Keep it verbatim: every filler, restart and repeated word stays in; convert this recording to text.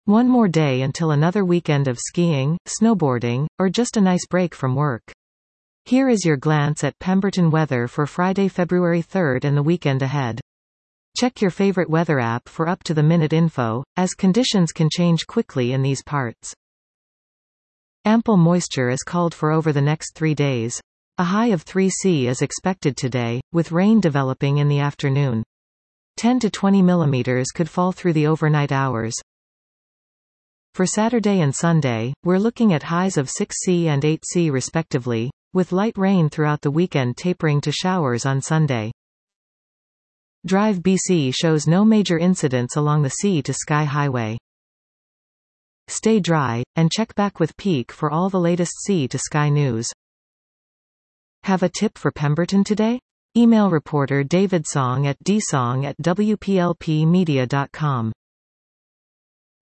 One more day until another weekend of skiing, snowboarding, or just a nice break from work. Here is your glance at Pemberton weather for Friday, February third and the weekend ahead. Check your favorite weather app for up-to-the-minute info, as conditions can change quickly in these parts. Ample moisture is called for over the next three days. A high of three C is expected today, with rain developing in the afternoon. ten to twenty millimeters could fall through the overnight hours. For Saturday and Sunday, we're looking at highs of six C and eight C respectively, with light rain throughout the weekend tapering to showers on Sunday. Drive B C shows no major incidents along the Sea to Sky Highway. Stay dry, and check back with Peak for all the latest Sea to Sky news. Have a tip for Pemberton today? Email reporter David Song at dsong at w p l p media dot com.